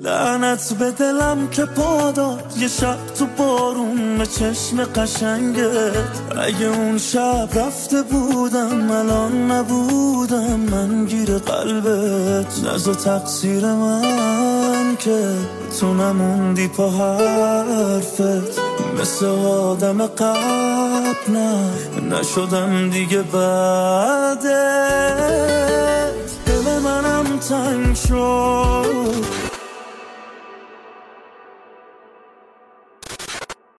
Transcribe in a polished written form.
لعنت به دلم که پاداد یه شب تو بارون به چشم قشنگت. اگه اون شب رفته بودم الان نبودم من گیر قلبت. نزا تقصیر من که تو نموندی پا حرفت. مثل آدم قبل نشدم دیگه بعدت. دل منم تنگ شد